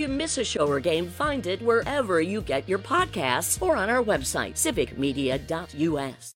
you miss a show or game, find it wherever you get your podcasts or on our website, civicmedia.us.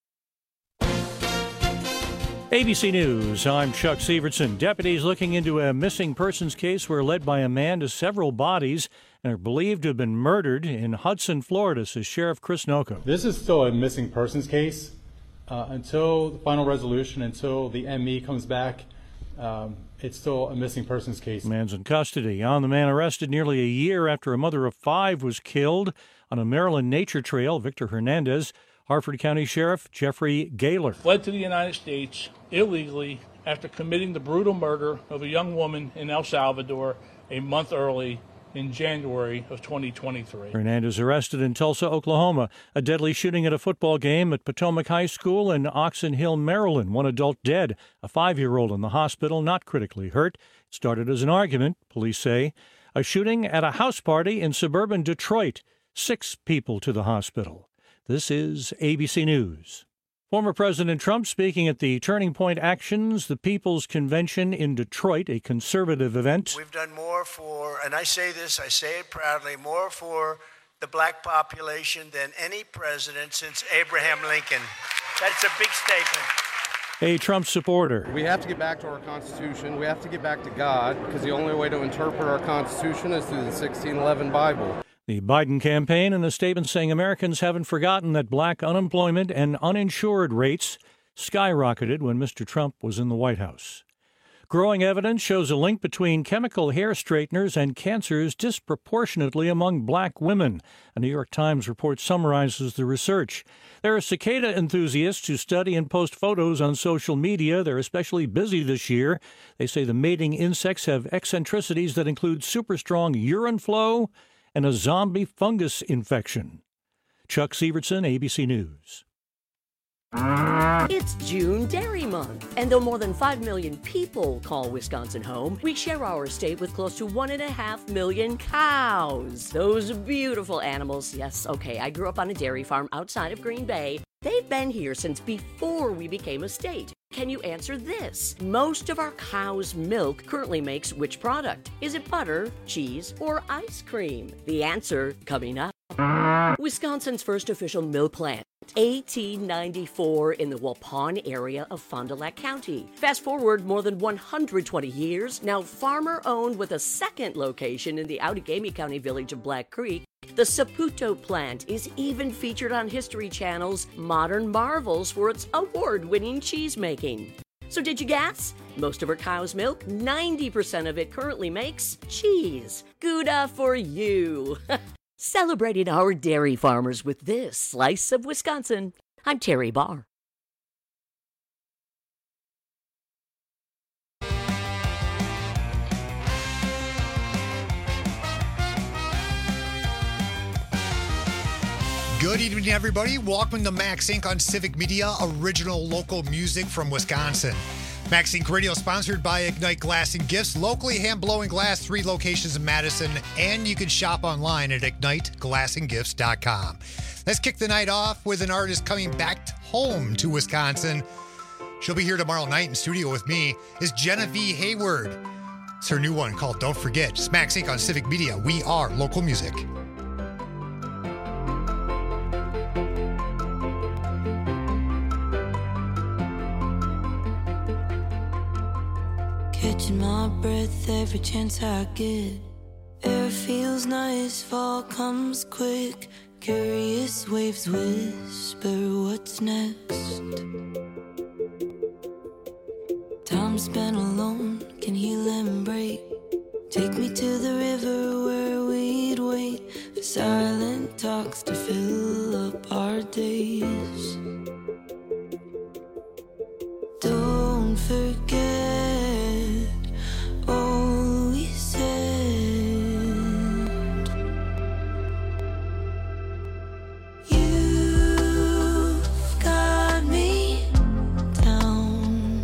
ABC News, I'm Chuck Severson. Deputies looking into a missing persons case were led by a man to several bodies and are believed to have been murdered in Hudson, Florida, says Sheriff Chris Noko. This is still a missing persons case. Until the final resolution, until the ME comes back, it's still a missing persons case. The man's in custody. On the man arrested nearly a year after a mother of 5 was killed on a Maryland nature trail. Victor Hernandez, Harford County Sheriff Jeffrey Gaylor. Fled to the United States illegally after committing the brutal murder of a young woman in El Salvador a month early in January of 2023. Hernandez arrested in Tulsa, Oklahoma. A deadly shooting at a football game at Potomac High School in Oxon Hill, Maryland. 1 adult dead, a 5-year-old in the hospital, not critically hurt. It started as an argument, police say. A shooting at a house party in suburban Detroit. 6 people to the hospital. This is ABC News. Former President Trump speaking at the Turning Point Actions, the People's Convention in Detroit, a conservative event. We've done more for, and I say this, I say it proudly, more for the black population than any president since Abraham Lincoln. That's a big statement. A Trump supporter. We have to get back to our Constitution. We have to get back to God, because the only way to interpret our Constitution is through the 1611 Bible. The Biden campaign in a statement saying Americans haven't forgotten that black unemployment and uninsured rates skyrocketed when Mr. Trump was in the White House. Growing evidence shows a link between chemical hair straighteners and cancers disproportionately among black women. A New York Times report summarizes the research. There are cicada enthusiasts who study and post photos on social media. They're especially busy this year. They say the mating insects have eccentricities that include super strong urine flow and a zombie fungus infection. Chuck Severson, ABC News. It's June Dairy Month, and though more than 5 million people call Wisconsin home, we share our state with close to 1.5 million cows. Those beautiful animals. Yes, okay, I grew up on a dairy farm outside of Green Bay. They've been here since before we became a state. Can you answer this? Most of our cow's milk currently makes which product? Is it butter, cheese, or ice cream? The answer coming up. Wisconsin's first official milk plant, 1894, in the Waupun area of Fond du Lac County. Fast forward more than 120 years, now farmer-owned with a second location in the Outagamie County village of Black Creek. The Saputo plant is even featured on History Channel's Modern Marvels for its award-winning cheese making. So did you guess? Most of our cow's milk, 90% of it currently makes cheese. Gouda for you. Celebrating our dairy farmers with this slice of Wisconsin. I'm Terry Barr. Good evening, everybody. Welcome to Max Inc. on Civic Media, original local music from Wisconsin. Max Inc. Radio sponsored by Ignite Glass and Gifts, locally hand-blowing glass, 3 locations in Madison, and you can shop online at IgniteGlassandGifts.com. Let's kick the night off with an artist coming back home to Wisconsin. She'll be here tomorrow night in studio with me, is Genevieve Hayward. It's her new one called Don't Forget. It's Max Inc. on Civic Media. We are local music. Catching my breath every chance I get. Air feels nice, fall comes quick. Curious waves whisper what's next. Time spent alone can heal and break. Take me to the river where we'd wait for silent talks to fill up our days. Don't forget all we said. You've got me down.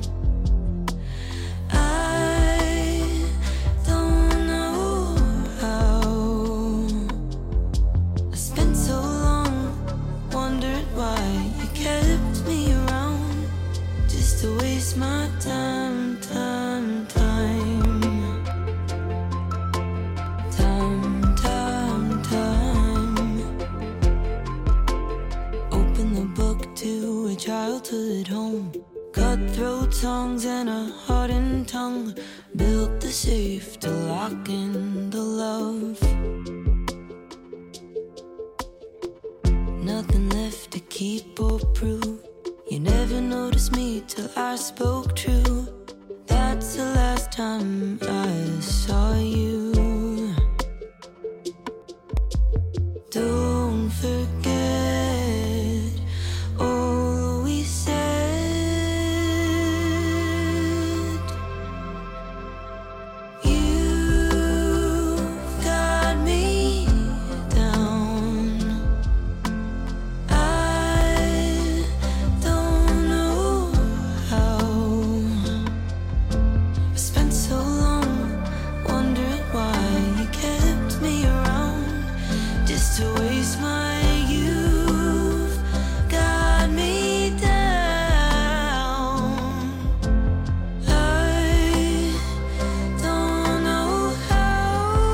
I don't know how. I spent so long, wondered why you kept childhood home. Cutthroat tongues and a hardened tongue built the safe to lock in the love. Nothing left to keep or prove. You never noticed me till I spoke true. That's the last time I saw you. Don't forget all we said. You've got me down. I don't know how. I spent so long wondering why you kept me around, just to waste my youth. Got me down. I don't know how.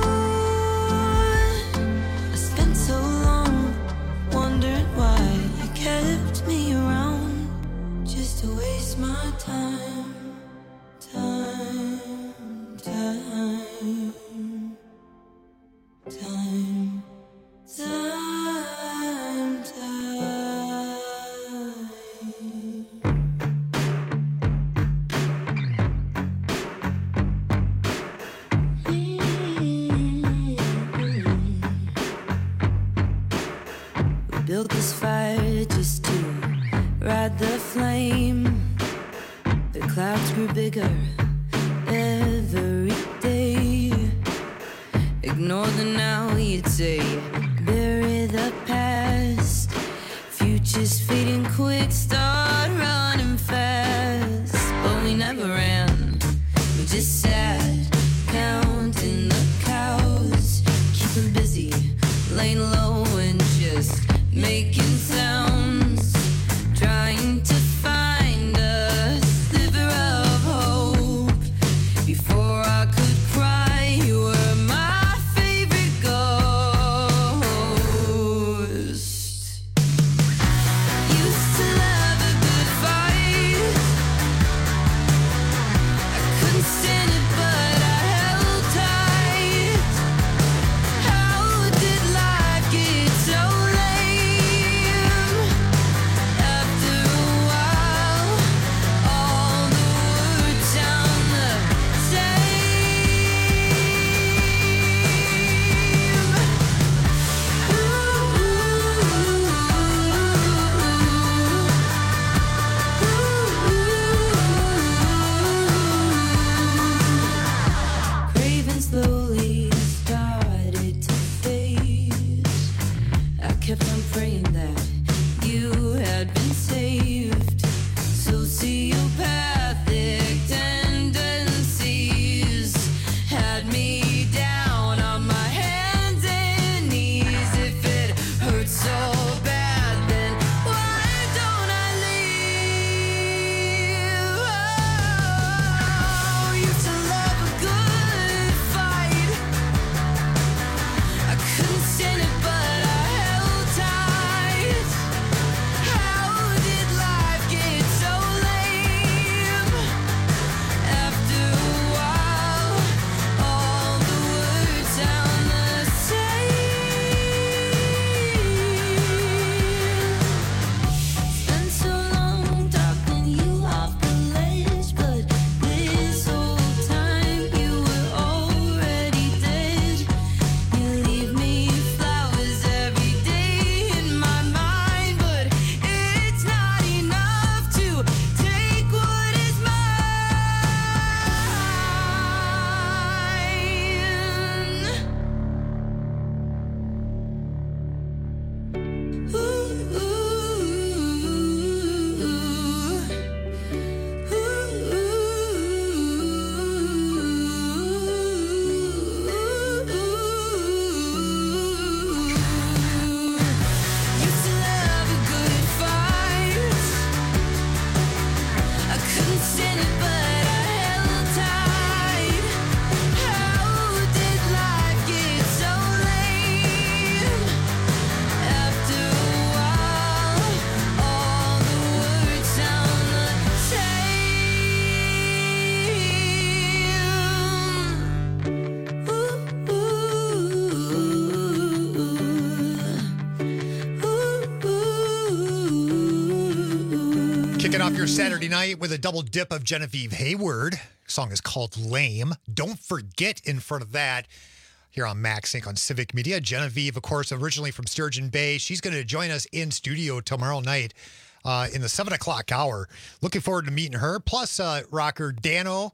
I spent so long wondering why you kept me around, just to waste my time, time, time, time. Time, time. We built this fire just to ride the flame. The clouds grew bigger every day. Ignore the now, you'd say. Bury the past. Future's fading quick. Start running fast. But we never ran. We just sat, counting the cows. Keeping busy, laying low and just making sounds. Trying to find a sliver of hope. Before I could cry, you were my favorite ghost. Used to love a good fight. I couldn't stand it, but I held tight. How did life get so lame? After a while, all the words sound the Craving slowly started to fade. I kept on praying that you had been saved. Sociopathic tendencies had me down on my hands and knees. If it hurts so bad, then why don't I leave? Oh, used to love a good fight. I couldn't stand it, but I held tight. Kicking off your Saturday night with a double dip of Genevieve Hayward. Song is called Lame. Don't forget in front of that here on Max Inc. on Civic Media. Genevieve, of course, originally from Sturgeon Bay. She's going to join us in studio tomorrow night in the 7 o'clock hour. Looking forward to meeting her. Plus, rocker Dano.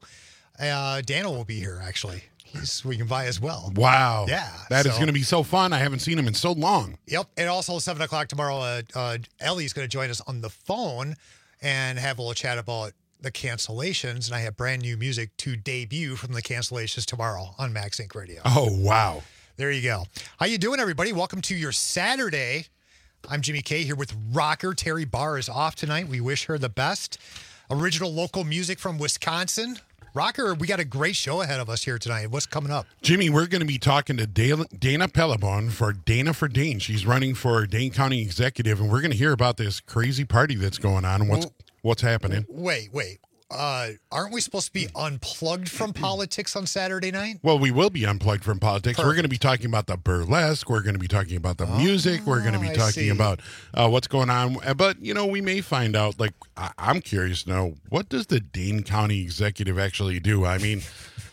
Dano will be here, actually. He's swinging by as well. Wow. Yeah. That is going to be so fun. I haven't seen him in so long. Yep. And also 7 o'clock tomorrow, Ellie's going to join us on the phone and have a little chat about the cancellations. And I have brand new music to debut from the cancellations tomorrow on Max Inc. Radio. Oh, wow. There you go. How you doing, everybody? Welcome to your Saturday. I'm Jimmy K here with rocker. Terry Barr is off tonight. We wish her the best. Original local music from Wisconsin. Rocker, we got a great show ahead of us here tonight. What's coming up? Jimmy, we're going to be talking to Dana Pellebon for Dana for Dane. She's running for Dane County Executive, and we're going to hear about this crazy party that's going on and what's happening. Wait. Aren't we supposed to be unplugged from politics on Saturday night? Well, we will be unplugged from politics. Perfect. We're going to be talking about the burlesque. We're going to be talking about the music. We're going to be talking about what's going on. But, we may find out, I'm curious to know, what does the Dane County Executive actually do? I mean,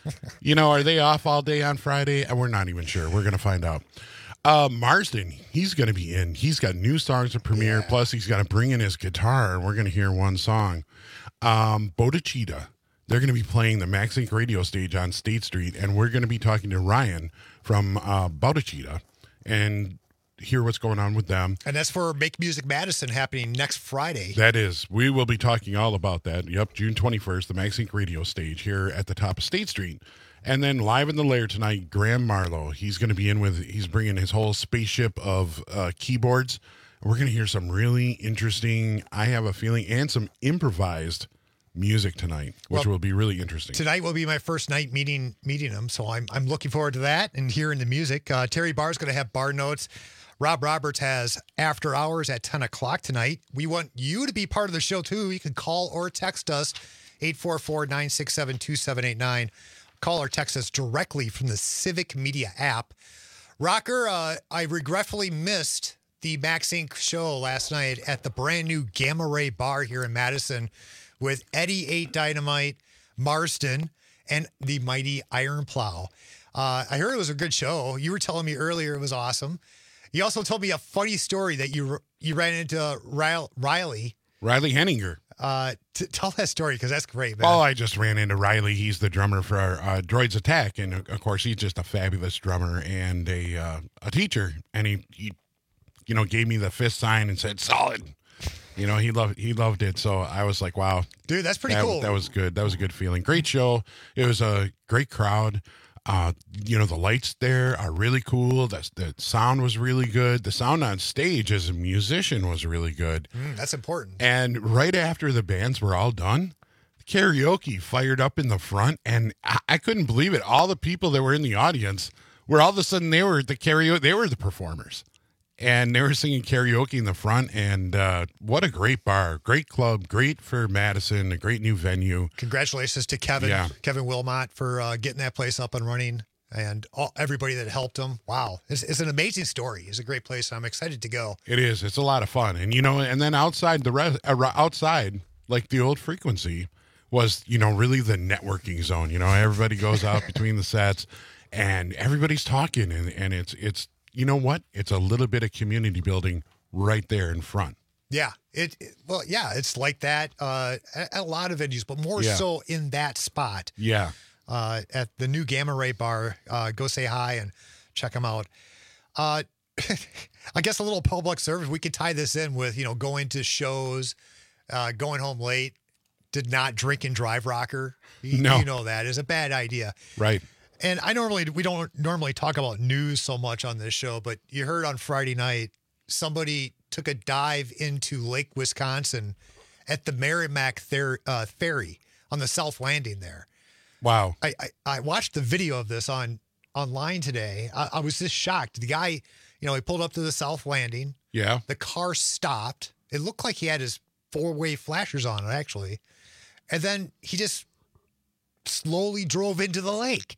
are they off all day on Friday? We're not even sure. We're going to find out. Marsden, he's going to be in. He's got new songs to premiere. Yeah. Plus, he's got to bring in his guitar, and we're going to hear one song. Bodachita, they're going to be playing the Max Inc. radio stage on State Street, and we're going to be talking to Ryan from Bodachita and hear what's going on with them. And that's for Make Music Madison happening next Friday. That is. We will be talking all about that. Yep, June 21st, the Max Inc. radio stage here at the top of State Street. And then live in the lair tonight, Graham Marlowe. He's going to be he's bringing his whole spaceship of keyboards. We're going to hear some really interesting, I have a feeling, and some improvised music tonight, which will be really interesting. Tonight will be my first night meeting him, so I'm looking forward to that and hearing the music. Terry Barr's going to have bar notes. Rob Roberts has After Hours at 10 o'clock tonight. We want you to be part of the show, too. You can call or text us, 844-967-2789. Call or text us directly from the Civic Media app. Rocker, I regretfully missed the Max Inc. show last night at the brand new Gamma Ray Bar here in Madison with Eddie 8 Dynamite, Marsden, and the mighty Iron Plow. I heard it was a good show. You were telling me earlier it was awesome. You also told me a funny story that you ran into Riley Henninger. Tell that story, because that's great, man. Oh, I just ran into Riley. He's the drummer for our Droids Attack, and of course, he's just a fabulous drummer and a teacher. And he gave me the fist sign and said solid. He loved it. So I was like, wow, dude, that's pretty cool. That was good. That was a good feeling. Great show. It was a great crowd. The lights there are really cool. The sound was really good. The sound on stage as a musician was really good. That's important. And right after the bands were all done, karaoke fired up in the front, and I couldn't believe it. All the people that were in the audience were all of a sudden they were the performers. And they were singing karaoke in the front, and what a great bar, great club, great for Madison, a great new venue. Congratulations to Kevin Wilmot for getting that place up and running, and everybody that helped him. Wow, it's an amazing story. It's a great place. I'm excited to go. It is. It's a lot of fun, and and then outside outside, like the old Frequency, was really the networking zone. Everybody goes out between the sets, and everybody's talking, and it's. You know what? It's a little bit of community building right there in front. Yeah. It's like that at a lot of venues, but more so in that spot. Yeah. At the new Gamma Ray Bar. Go say hi and check them out. I guess a little public service. We could tie this in with, going to shows, going home late, did not drink and drive, Rocker. No. You know that is a bad idea. Right. And we don't normally talk about news so much on this show, but you heard on Friday night, somebody took a dive into Lake Wisconsin at the Merrimack Ferry on the South Landing there. Wow. I watched the video of this online today. I was just shocked. The guy, he pulled up to the South Landing. Yeah. The car stopped. It looked like he had his four-way flashers on it, actually. And then he just slowly drove into the lake.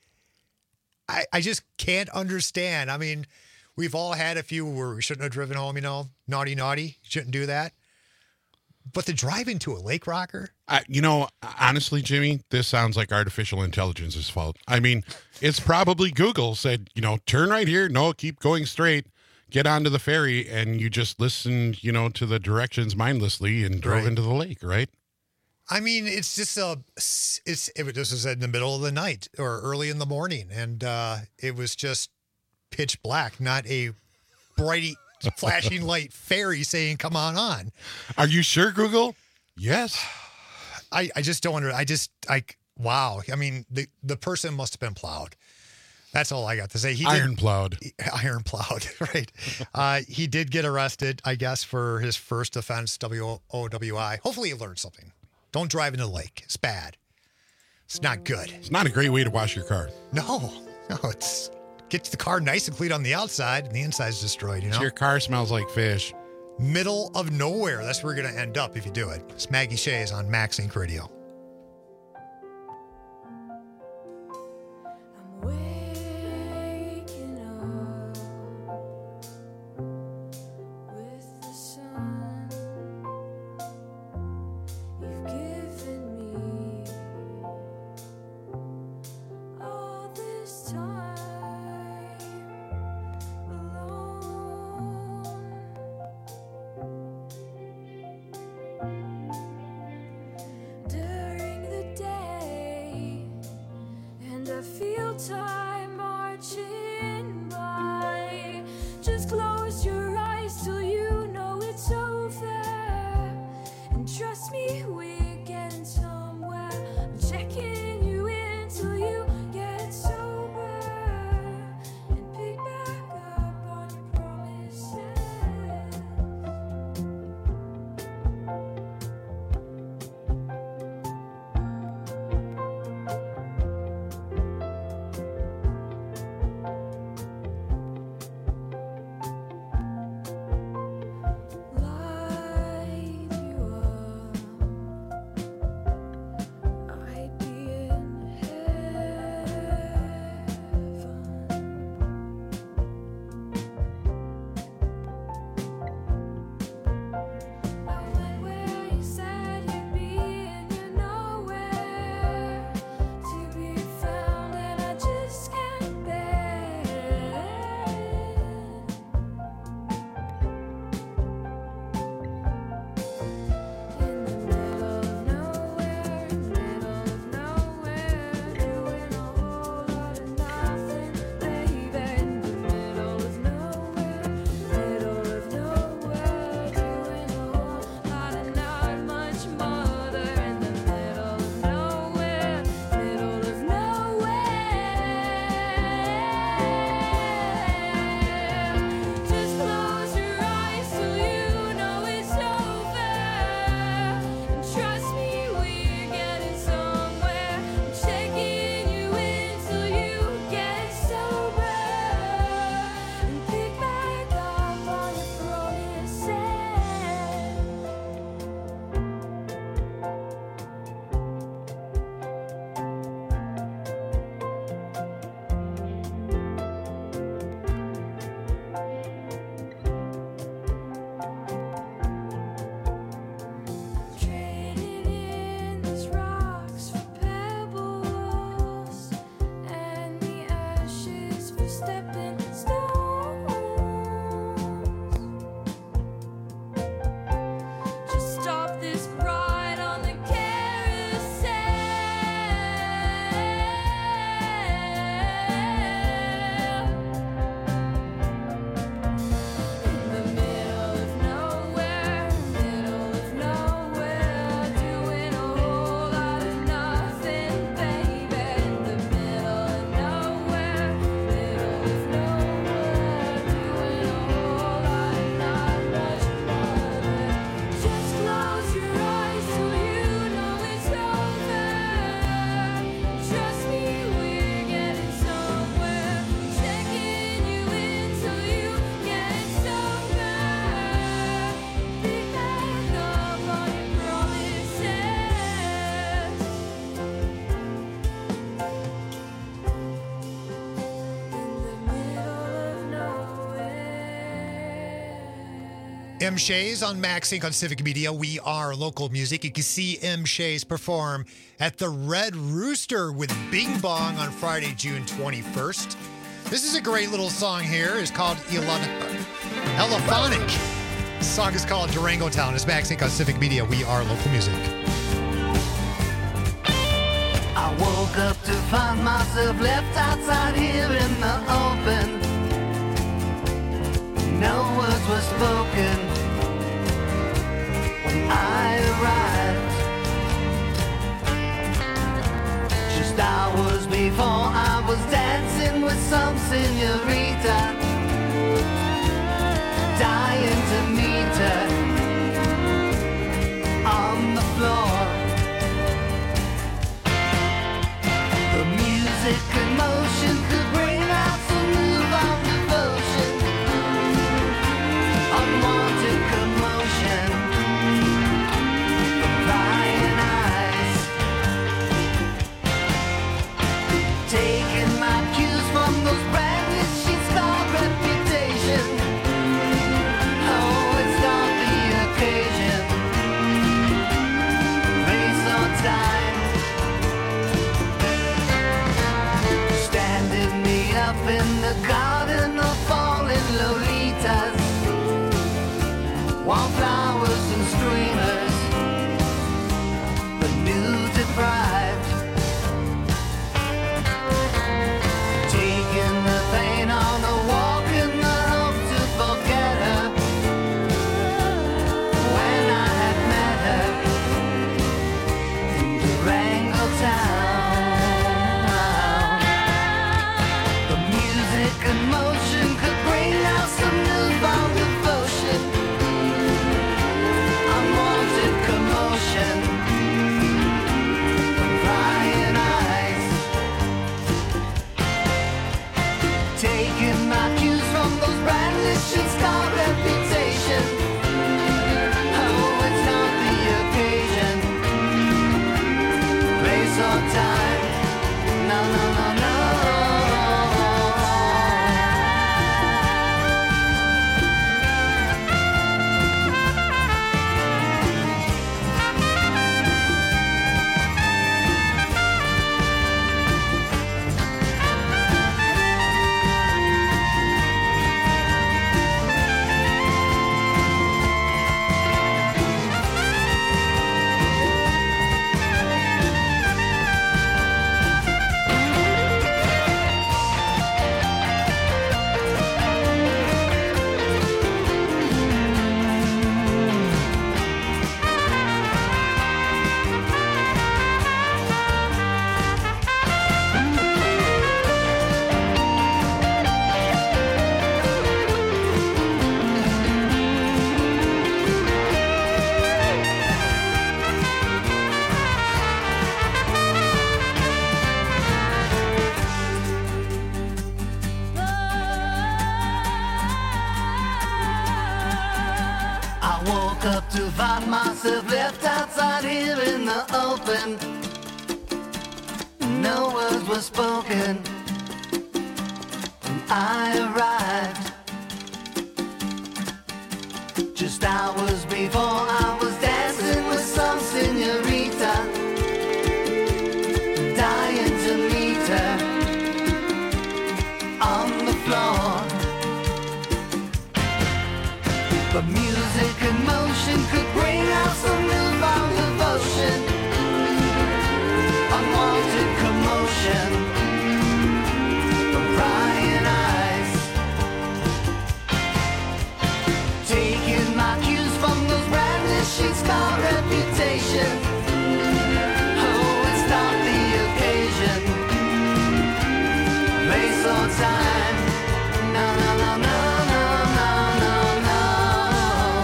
I just can't understand. I mean, we've all had a few where we shouldn't have driven home, naughty, shouldn't do that. But the drive into a lake, Rocker? Honestly, Jimmy, this sounds like artificial intelligence's fault. I mean, it's probably Google said, turn right here. No, keep going straight. Get onto the ferry, and you just listened, to the directions mindlessly and drove into the lake, right? I mean, it's just this was in the middle of the night or early in the morning, and it was just pitch black, not a bright flashing light ferry saying, come on. Are you sure, Google? Yes. I just don't wow. I mean, the person must have been plowed. That's all I got to say. Iron plowed, right? He did get arrested, I guess, for his first offense, WOWI. Hopefully he learned something. Don't drive in the lake. It's bad. It's not good. It's not a great way to wash your car. No, it's gets the car nice and clean on the outside, and the inside's destroyed, So your car smells like fish. Middle of nowhere. That's where you're going to end up if you do it. It's Maggie Shays on Max Inc. Radio. Time marching by. Just close your eyes till you know it's over. And trust me, we're getting somewhere. I'm checking you in till you get sober. And pick back up on your promises. M. Shays on Max Inc. on Civic Media. We are local music. You can see M. Shays perform at the Red Rooster with Bing Bong on Friday, June 21st. This is a great little song here. It's called Elephonic. The song is called Durango Town. It's Max Inc. on Civic Media. We are local music. I woke up to find myself left outside here in the open. No words were spoken when I arrived. Just hours before I was dancing with some señorita, dying to meet her on the floor. The music and motion could bring out some newfound devotion. Unwanted commotion from prying eyes. Taking my cues from those brandishing star reputation. Oh, it's not the occasion. Race on time. Standing me up in the garden of falling Lolitas. Wildflowers and streamers, but new deprived. Taking the pain on a walk in the hope to forget her. When I had met her in Durango Town, the music and motion could bring out some newfound devotion. Unwanted commotion from prying eyes. Taking my cues from those brandishing star reputation. Oh, it's not the occasion. Place or time. No, no, no, no. I woke up to find myself left outside here in the open. No words were spoken when I arrived. Just hours before I was dancing with some señorita, dying to meet her on the floor. The music and motion could bring out some newfound devotion. Unwanted commotion from prying eyes. Taking my cues from those brandishing star reputation. Oh, it's not the occasion. Place or time. No, no, no, no, no, no, no, no.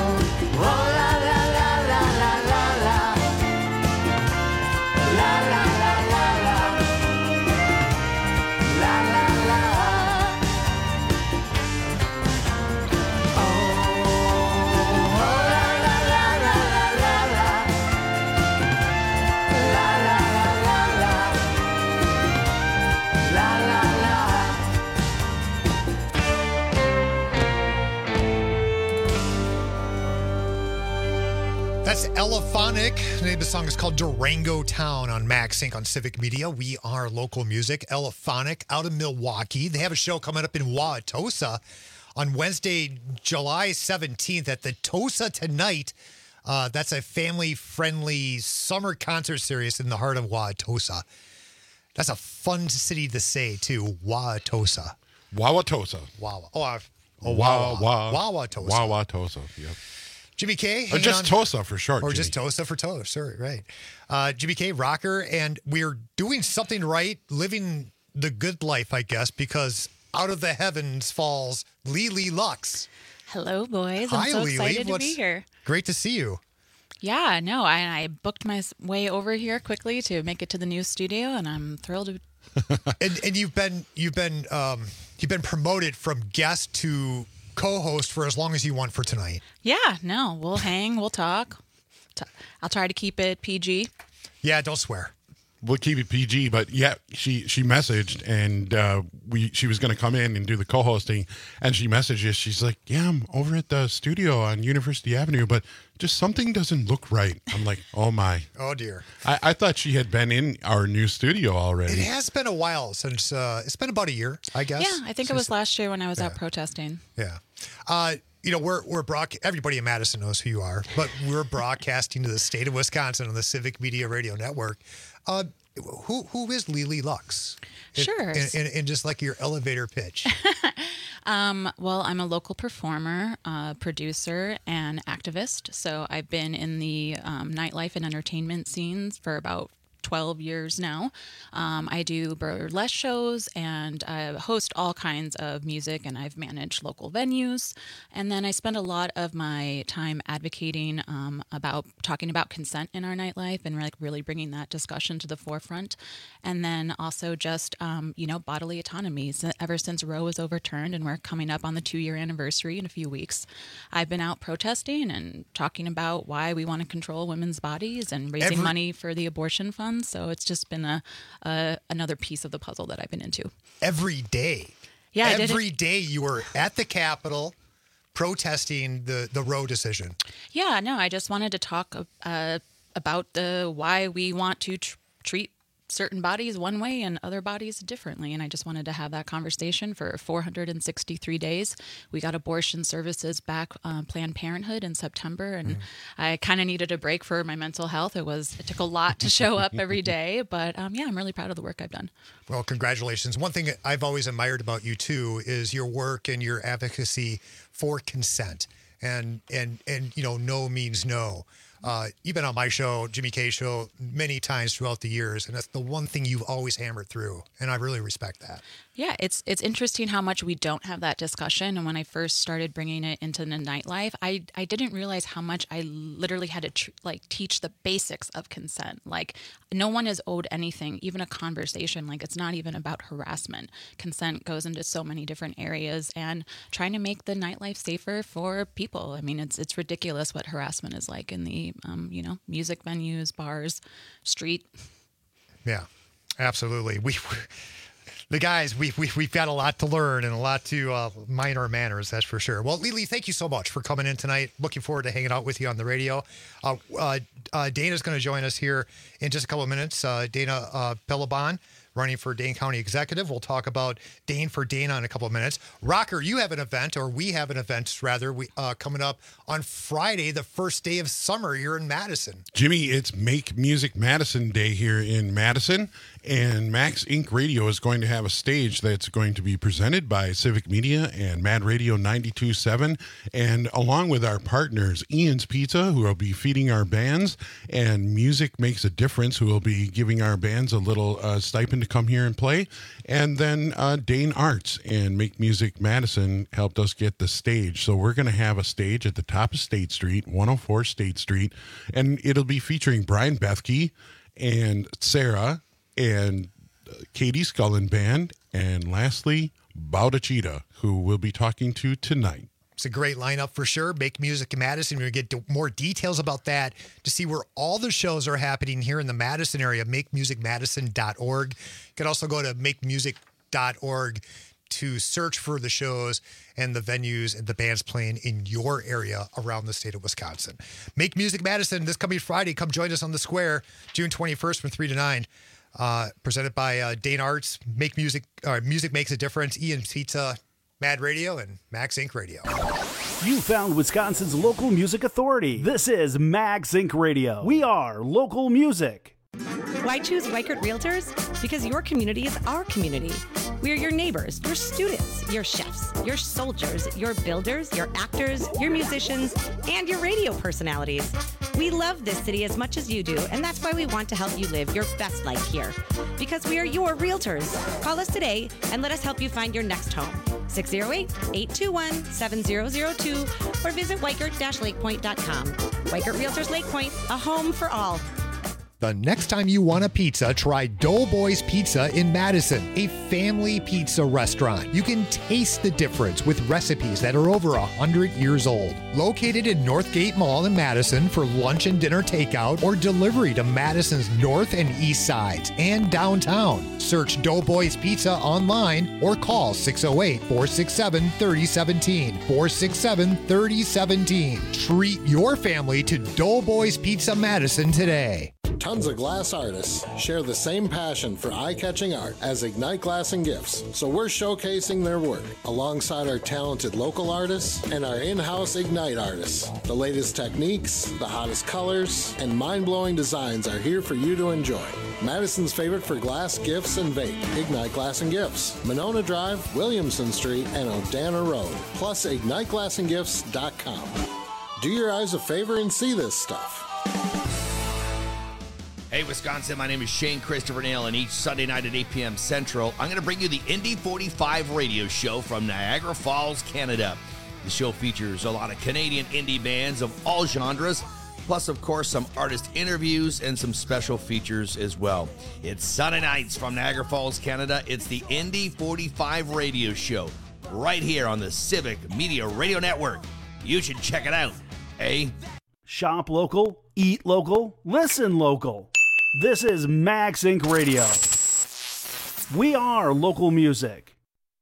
That's Elephonic. The name of the song is called Durango Town on Max Inc. on Civic Media. We are local music. Elephonic out of Milwaukee. They have a show coming up in Wauwatosa on Wednesday, July 17th at the Tosa Tonight. That's a family-friendly summer concert series in the heart of Wauwatosa. That's a fun city to say, too. Wauwatosa. Wauwatosa. Wauwatosa. Wauwatosa. Yep. Jimmy K. Or just Tosa for short. Or Jimmy. just Tosa for Tosa. Sorry, right. Jimmy K, rocker, and we're doing something right, living the good life, I guess, because out of the heavens falls Lily Lux. Hello, boys. Hi, I'm so Lily. excited to be here. Great to see you. Yeah, no, I booked my way over here quickly to make it to the new studio, and I'm thrilled to. And you've been promoted from guest to co-host for as long as you want for tonight. Yeah, no, we'll hang, we'll talk. I'll try to keep it PG. Yeah, don't swear. We'll keep it PG, but yeah, she messaged and she was going to come in and do the co-hosting, and she messaged us. She's like, "Yeah, I'm over at the studio on University Avenue, but just something doesn't look right." I'm like, "Oh my, oh dear." I thought she had been in our new studio already. It has been a while since it's been about a year, I guess. Yeah, I think it was last year when I was out protesting. Yeah. We're everybody in Madison knows who you are, but we're broadcasting to the state of Wisconsin on the Civic Media Radio Network. Who is Lily Lux? Sure. And just like your elevator pitch. Well, I'm a local performer, producer, and activist. So I've been in the nightlife and entertainment scenes for about 12 years now. I do burlesque shows and I host all kinds of music, and I've managed local venues. And then I spend a lot of my time advocating about talking about consent in our nightlife and really bringing that discussion to the forefront. And then also just, bodily autonomy. Ever since Roe was overturned and we're coming up on the 2-year anniversary in a few weeks, I've been out protesting and talking about why we want to control women's bodies and raising money for the abortion fund. So it's just been another piece of the puzzle that I've been into. Every day. Yeah, every day you were at the Capitol protesting the Roe decision. Yeah, no, I just wanted to talk about why we want to treat certain bodies one way and other bodies differently. And I just wanted to have that conversation for 463 days. We got abortion services back, Planned Parenthood in September, and I kind of needed a break for my mental health. It took a lot to show up every day, but I'm really proud of the work I've done. Well, congratulations. One thing I've always admired about you too is your work and your advocacy for consent. And no means no. You've been on my show, Jimmy K show, many times throughout the years, and that's the one thing you've always hammered through, and I really respect that. Yeah, it's interesting how much we don't have that discussion. And when I first started bringing it into the nightlife, I didn't realize how much I literally had to teach the basics of consent. Like, no one is owed anything, even a conversation. Like, it's not even about harassment. Consent goes into so many different areas, and trying to make the nightlife safer for people. I mean, it's ridiculous what harassment is like in the music venues, bars, street. Yeah, absolutely. The guys, we've got a lot to learn and a lot to mind our manners, that's for sure. Well, Lily, thank you so much for coming in tonight. Looking forward to hanging out with you on the radio. Dana's going to join us here in just a couple of minutes. Dana Pellebon, running for Dane County Executive. We'll talk about Dane for Dana in a couple of minutes. Rocker, you have an event, or we have an event, rather, coming up on Friday, the first day of summer here in Madison. Jimmy, it's Make Music Madison Day here in Madison, and Max Inc. Radio is going to have a stage that's going to be presented by Civic Media and Mad Radio 92.7, and along with our partners, Ian's Pizza, who will be feeding our bands, and Music Makes a Difference, who will be giving our bands a little stipend to come here and play, and then Dane Arts and Make Music Madison helped us get the stage. So we're going to have a stage at the top of State Street, 104 State Street, and it'll be featuring Brian Bethke and Sarah and Katie Scullin Band, and lastly, Bauda Cheetah, who we'll be talking to tonight. It's a great lineup for sure. Make Music in Madison. We're going to get more details about that to see where all the shows are happening here in the Madison area. MakeMusicMadison.org. You can also go to makemusic.org to search for the shows and the venues and the bands playing in your area around the state of Wisconsin. Make Music Madison this coming Friday. Come join us on the square, June 21st from 3 to 9. Presented by Dane Arts, Music Makes a Difference, Ian's Pizza, Mad Radio, and Max Inc. Radio. You found Wisconsin's local music authority. This is Max Inc. Radio. We are local music. Why choose Weichert Realtors? Because your community is our community. We are your neighbors, your students, your chefs, your soldiers, your builders, your actors, your musicians, and your radio personalities. We love this city as much as you do, and that's why we want to help you live your best life here. Because we are your realtors. Call us today and let us help you find your next home. 608-821-7002 or visit Weichert-LakePoint.com. Weichert Realtors Lake Point, a home for all. The next time you want a pizza, try Doughboys Pizza in Madison, a family pizza restaurant. You can taste the difference with recipes that are over 100 years old. Located in Northgate Mall in Madison for lunch and dinner takeout or delivery to Madison's north and east sides and downtown. Search Doughboys Pizza online or call 608-467-3017. 467-3017. Treat your family to Doughboys Pizza Madison today. Tons of glass artists share the same passion for eye-catching art as Ignite Glass and Gifts, so we're showcasing their work alongside our talented local artists and our in-house Ignite artists. The latest techniques, the hottest colors, and mind-blowing designs are here for you to enjoy. Madison's favorite for glass, gifts, and vape, Ignite Glass and Gifts, Monona Drive, Williamson Street, and Odana Road, plus IgniteGlassandGifts.com. Do your eyes a favor and see this stuff. Hey, Wisconsin, my name is Shane Christopher Nail, and each Sunday night at 8 p.m. Central, I'm going to bring you the Indie 45 radio show from Niagara Falls, Canada. The show features a lot of Canadian indie bands of all genres, plus, of course, some artist interviews and some special features as well. It's Sunday nights from Niagara Falls, Canada. It's the Indie 45 radio show right here on the Civic Media Radio Network. You should check it out, eh? Shop local, eat local, listen local. This is Max Inc. Radio. We are local music.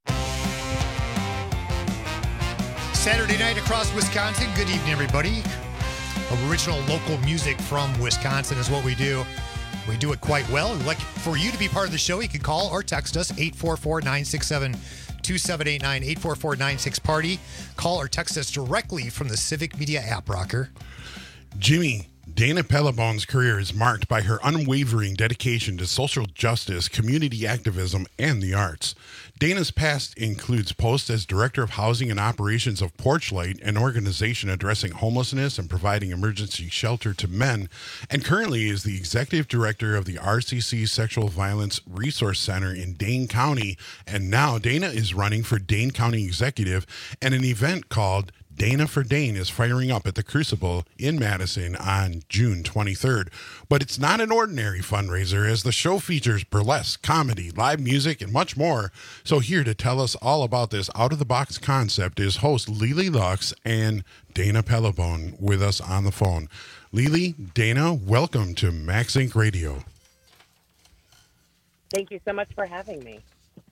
Saturday night across Wisconsin. Good evening, everybody. Original local music from Wisconsin is what we do. We do it quite well. We'd like for you to be part of the show. You can call or text us 844-967-2789, 844-96-PARTY. Call or text us directly from the Civic Media app, Rocker. Jimmy, Dana Pellebone's career is marked by her unwavering dedication to social justice, community activism, and the arts. Dana's past includes posts as Director of Housing and Operations of Porchlight, an organization addressing homelessness and providing emergency shelter to men, and currently is the Executive Director of the RCC Sexual Violence Resource Center in Dane County, and now Dana is running for Dane County Executive, and an event called Dana for Dane is firing up at the Crucible in Madison on June 23rd. But it's not an ordinary fundraiser, as the show features burlesque, comedy, live music, and much more. So here to tell us all about this out-of-the-box concept is host Lily Lux and Dana Pellebone with us on the phone. Lily, Dana, welcome to Max Inc. Radio. Thank you so much for having me.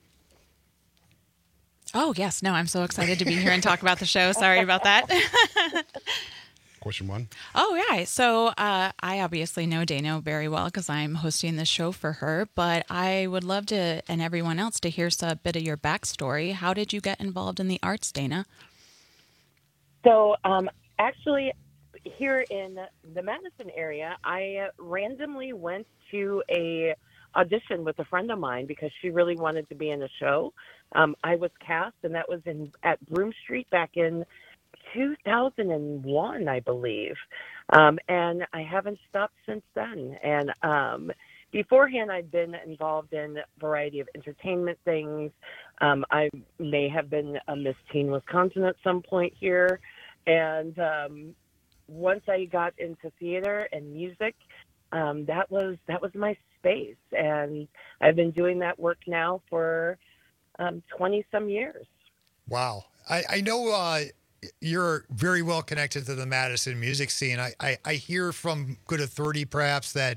Oh, yes. No, I'm so excited to be here and talk about the show. Sorry about that. Question one. Oh, yeah. So I obviously know Dana very well because I'm hosting this show for her, but I would love to, and everyone else, to hear a bit of your backstory. How did you get involved in the arts, Dana? So actually, here in the Madison area, I randomly went to a audition with a friend of mine because she really wanted to be in a show. I was cast, and that was at Broome Street back in 2001, I believe. And I haven't stopped since then. And beforehand, I'd been involved in a variety of entertainment things. I may have been a Miss Teen Wisconsin at some point here. And once I got into theater and music, that was my space. And I've been doing that work now for 20-some years. Wow. I know you're very well connected to the Madison music scene. I hear from good authority, perhaps, that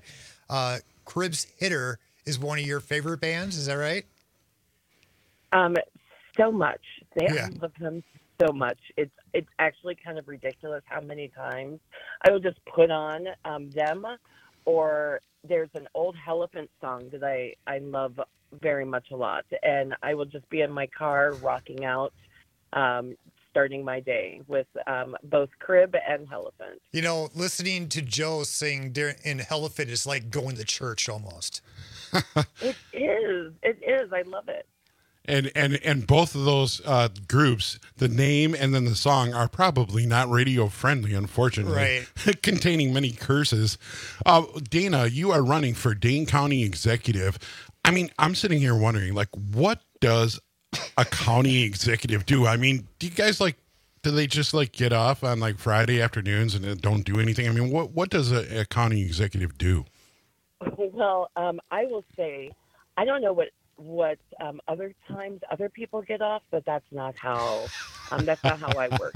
Cribs Hitter is one of your favorite bands. Is that right? so much. Yeah. I love them so much. It's actually kind of ridiculous how many times I will just put on them, or there's an old Elephant song that I love very much a lot, and I will just be in my car rocking out, starting my day with both Crib and Elephant. You know, listening to Joe sing in Elephant is like going to church almost. It is. I love it. And both of those groups, the name and then the song, are probably not radio friendly, unfortunately. Right. Containing many curses. Dana, you are running for Dane County Executive. I mean, I'm sitting here wondering, like, what does a county executive do? I mean, do you guys do they just get off on Friday afternoons and don't do anything? I mean, what does a county executive do? Well, I will say, I don't know what other times other people get off, but that's not how I work.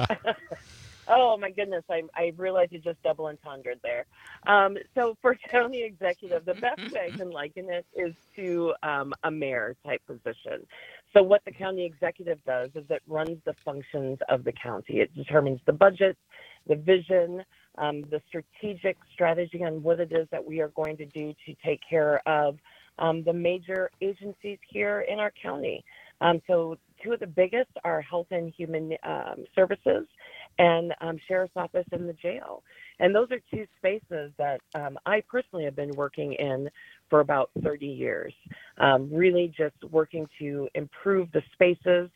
Oh my goodness, I realized you just double entendred there. So for county executive, the best way I can liken it is to a mayor type position. So what the county executive does is it runs the functions of the county. It determines the budget, the vision, the strategic strategy on what it is that we are going to do to take care of the major agencies here in our county. So two of the biggest are Health and Human Services and Sheriff's Office and the jail. And those are two spaces that I personally have been working in for about 30 years, really just working to improve the spaces.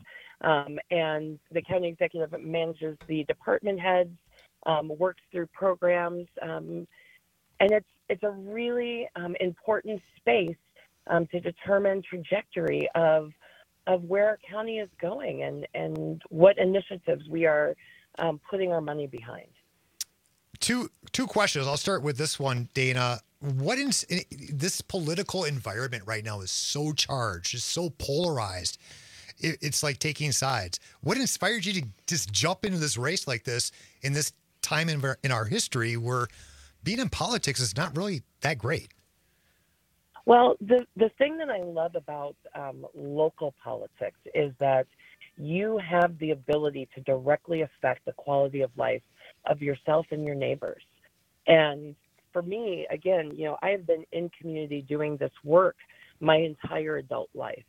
And the county executive manages the department heads, works through programs, and it's a really important space to determine trajectory of where our county is going and what initiatives we are putting our money behind. Two questions. I'll start with this one, Dana. This political environment right now is so charged, is so polarized. It's like taking sides. What inspired you to just jump into this race like this in this time in our history where being in politics is not really that great? Well, the thing that I love about local politics is that you have the ability to directly affect the quality of life of yourself and your neighbors. And for me, again, I have been in community doing this work my entire adult life.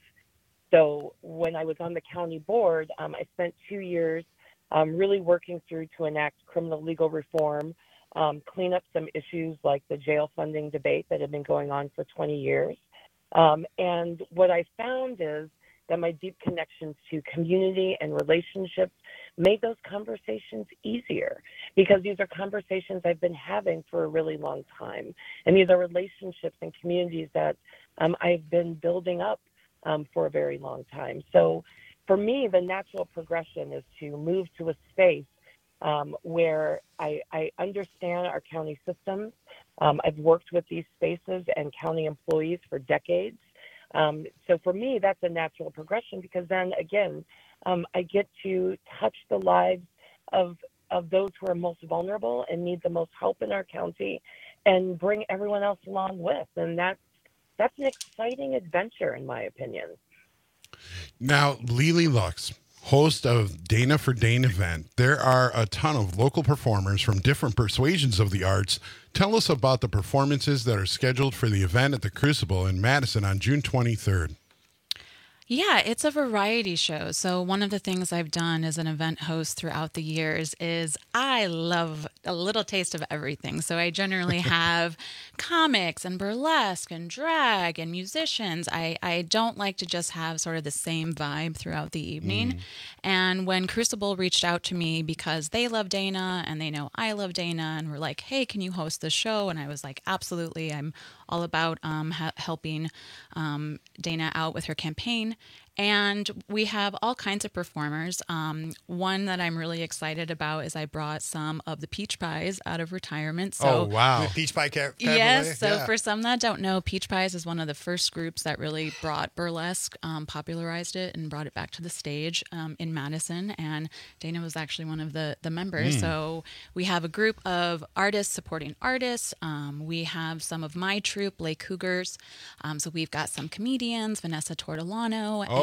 So when I was on the county board, I spent 2 years really working through to enact criminal legal reform, clean up some issues like the jail funding debate that had been going on for 20 years. And what I found is that my deep connections to community and relationships made those conversations easier, because these are conversations I've been having for a really long time. And these are relationships and communities that I've been building up for a very long time. So for me, the natural progression is to move to a space where I understand our county systems. I've worked with these spaces and county employees for decades. So for me, that's a natural progression, because then again, I get to touch the lives of those who are most vulnerable and need the most help in our county, and bring everyone else along with. And that's an exciting adventure, in my opinion. Now, Lily Lux, host of Dana for Dane event. There are a ton of local performers from different persuasions of the arts. Tell us about the performances that are scheduled for the event at the Crucible in Madison on June 23rd. Yeah, it's a variety show. So one of the things I've done as an event host throughout the years is I love a little taste of everything. So I generally have comics and burlesque and drag and musicians. I don't like to just have sort of the same vibe throughout the evening. And when Crucible reached out to me because they love Dana and they know I love Dana and were like, hey, can you host the show? And I was like, absolutely. I'm all about helping Dana out with her campaign. And we have all kinds of performers. One that I'm really excited about is I brought some of the Peach Pies out of retirement. So, oh, wow. The Peach Pie Cabaret? Yes. So for some that don't know, Peach Pies is one of the first groups that really brought burlesque, popularized it, and brought it back to the stage in Madison. And Dana was actually one of the members. So we have a group of artists supporting artists. We have some of my troupe, Lake Cougars. So we've got some comedians, Vanessa Tortolano.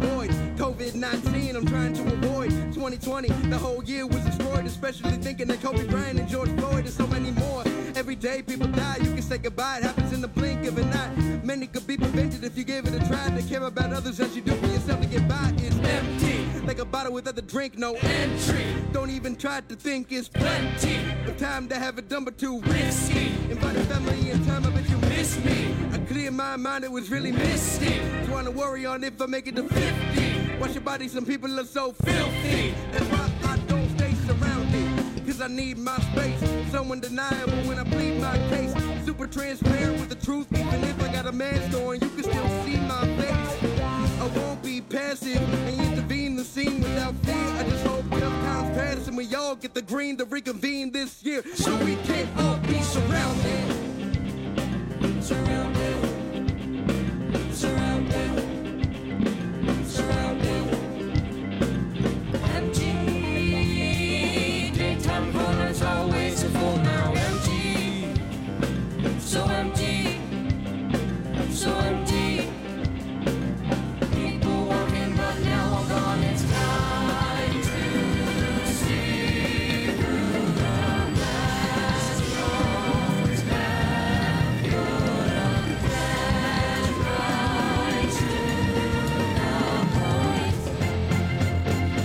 void. COVID-19, I'm trying to avoid. 2020, the whole year was destroyed, especially thinking that Kobe Bryant and George Floyd and so many more. Every day people die, you can say goodbye, it happens in the blink of an eye. Many could be prevented if you gave it a try. To care about others as you do for yourself to get by is empty. Like a bottle without the drink, no entry. Don't even try to think it's plenty. But time to have it done but too risky. Invited family in time, I bet you miss me. I cleared my mind, it was really misty. Trying to worry on if I make it to 50. Watch your body, some people are so filthy. That's why I don't stay surrounded. Cause I need my space. So undeniable when I plead my case. Super transparent with the truth. Even if I got a mask on, you can still see my face. I won't be passive and intervene the scene without fear. I just hope tough times pass and we all get the green to reconvene this year. So we can all be surrounded. Surrounded. Surrounded. Surrounded. Empty. Daytime corners always full now. Empty. So empty. So empty. People walking but now all gone. It's time to see through the glass. Always have good and right to the point.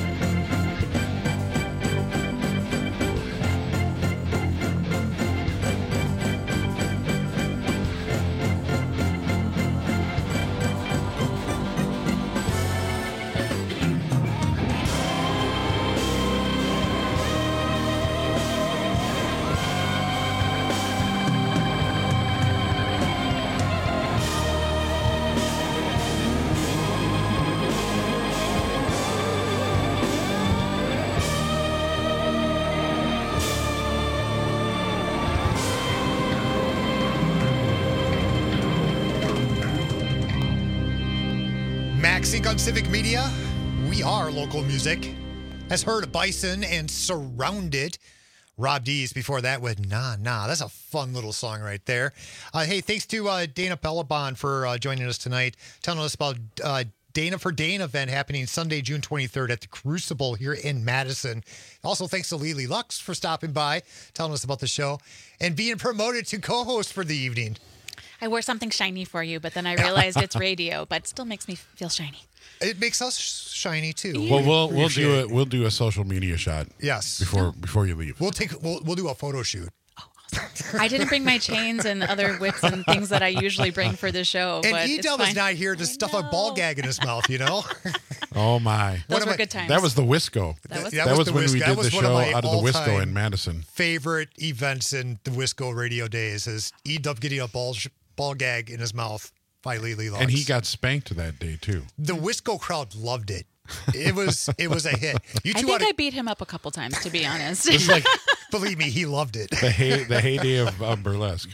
MaxSync on Civic Media. We are local music. Has heard Bison and Surrounded. Rob D's before that with Nah Nah. That's a fun little song right there. Hey, thanks to Dana Bellabon for joining us tonight, telling us about Dana for Dane event happening Sunday, June 23rd at the Crucible here in Madison. Also, thanks to Lily Lux for stopping by, telling us about the show, and being promoted to co-host for the evening. I wore something shiny for you, but then I realized it's radio, but it still makes me feel shiny. It makes us shiny too. Well, we'll do it. We'll do a social media shot. Yes. Before you leave. We'll do a photo shoot. I didn't bring my chains and other whips and things that I usually bring for the show. And but Edel is not here to stuff a ball gag in his mouth, you know? Oh, my. Those were good times. That was the Wisco. That was when we did the show out of the Wisco in Madison. Favorite events in the Wisco radio days is Edel getting a ball gag in his mouth by Lily Lux. And he got spanked that day, too. The Wisco crowd loved it. It was a hit. I think I beat him up a couple times, to be honest. It's like, believe me, he loved it. The heyday of burlesque.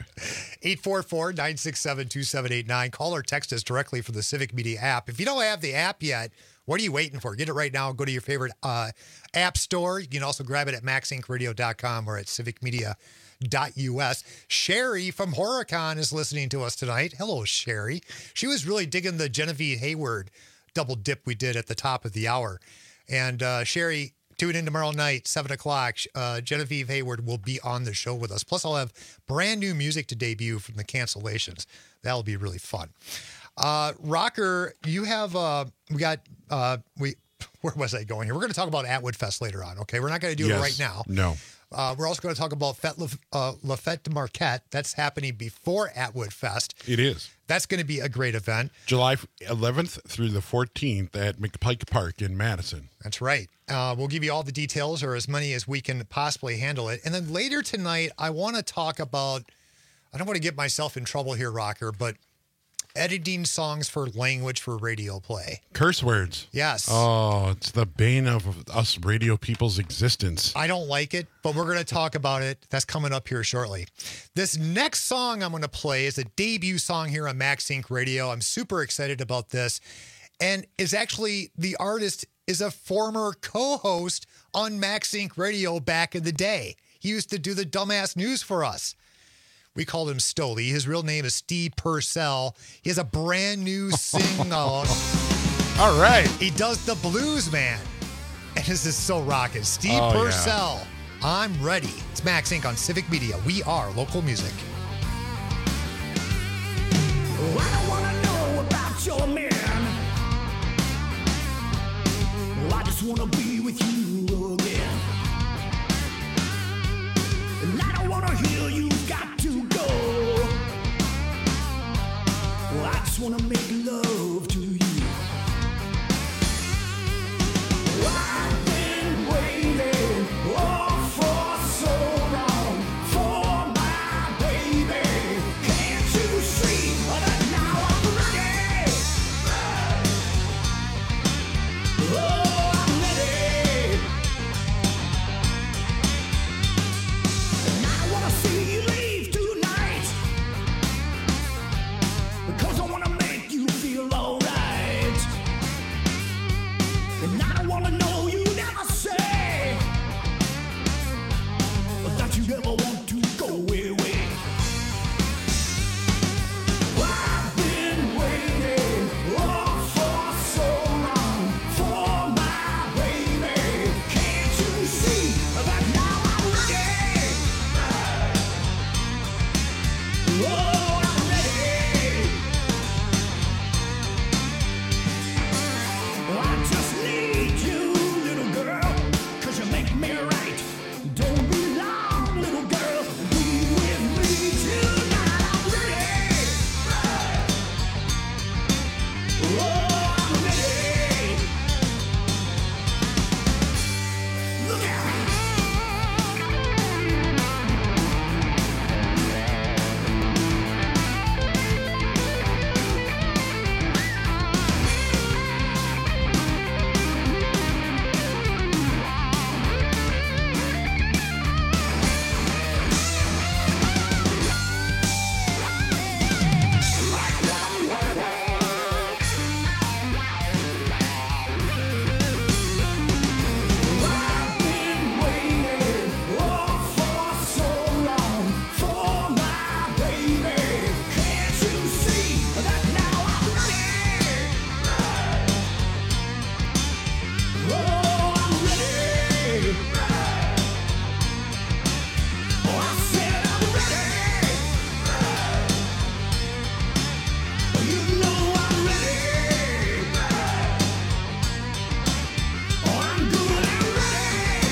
844-967-2789. Call or text us directly for the Civic Media app. If you don't have the app yet, what are you waiting for? Get it right now. Go to your favorite app store. You can also grab it at maxinkradio.com or at civicmedia.us. Sherry from HorrorCon is listening to us tonight. Hello, Sherry. She was really digging the Genevieve Hayward double dip we did at the top of the hour. And Sherry, tune in tomorrow night, 7 o'clock. Genevieve Hayward will be on the show with us. Plus, I'll have brand new music to debut from the Cancellations. That'll be really fun. Rocker, you have, where was I going here? We're going to talk about Atwood Fest later on, okay? We're not going to do it right now. No. We're also going to talk about La Fête de Marquette. That's happening before Atwood Fest. It is. That's going to be a great event. July 11th through the 14th at McPike Park in Madison. That's right. We'll give you all the details, or as many as we can possibly handle it. And then later tonight, I want to talk about, I don't want to get myself in trouble here, Rocker, but editing songs for language for radio play. Curse words. Yes. Oh, it's the bane of us radio people's existence. I don't like it, but we're going to talk about it. That's coming up here shortly. This next song I'm going to play is a debut song here on MaxSync Radio. I'm super excited about this. And is actually, the artist is a former co-host on MaxSync Radio back in the day. He used to do the dumbass news for us. We called him Stoli. His real name is Steve Purcell. He has a brand new single. All right. He does the Blues Man. And this is so rockin'. Steve Purcell. Yeah. I'm ready. It's Max Inc. on Civic Media. We are local music. Oh, I don't want to know about your man. Oh, I just want to be with you again. And I don't want to hear you've got to go. Oh, I just want to make love to you. I've been waiting for so long for my baby. Can't you see that now I'm ready? Oh, I'm ready. And I wanna see you leave tonight, because I wanna make you feel alright. And I don't wanna know you never say that you ever want to go away. I've been waiting for so long for my baby. Can't you see that now I'm ready? Oh, I'm ready. I just need you, little girl, 'cause you make me right. Don't be long, little girl, be with me tonight. I'm ready. Oh, I'm ready. Look out. I've been waiting for so long for my baby. Can't you see that now I'm ready? Oh, I'm ready. Oh, I said I'm ready. You know I'm ready. Oh, I'm good and ready.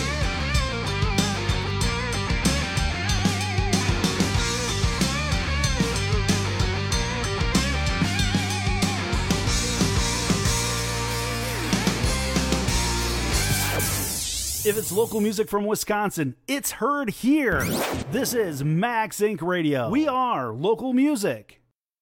If it's local music from Wisconsin, it's heard here. This is Max Inc. Radio. We are local music.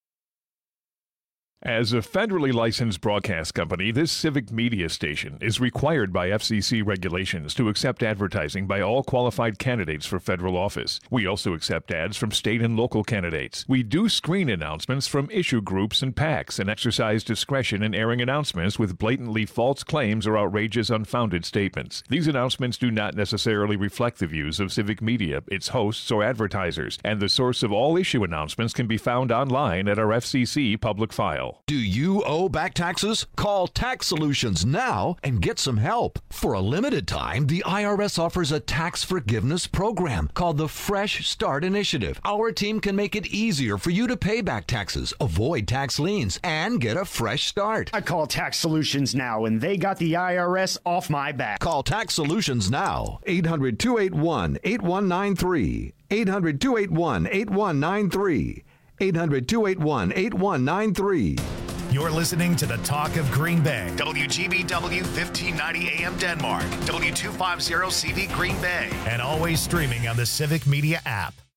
As a federally licensed broadcast company, this civic media station is required by FCC regulations to accept advertising by all qualified candidates for federal office. We also accept ads from state and local candidates. We do screen announcements from issue groups and PACs and exercise discretion in airing announcements with blatantly false claims or outrageous, unfounded statements. These announcements do not necessarily reflect the views of civic media, its hosts, or advertisers, and the source of all issue announcements can be found online at our FCC public file. Do you owe back taxes? Call Tax Solutions now and get some help. For a limited time, the IRS offers a tax forgiveness program called the Fresh Start Initiative. Our team can make it easier for you to pay back taxes, avoid tax liens, and get a fresh start. I call Tax Solutions now, and they got the IRS off my back. Call Tax Solutions now. 800-281-8193. 800-281-8193. 800-281-8193. You're listening to the Talk of Green Bay. WGBW 1590 AM Denmark. W250 CV Green Bay. And always streaming on the Civic Media app.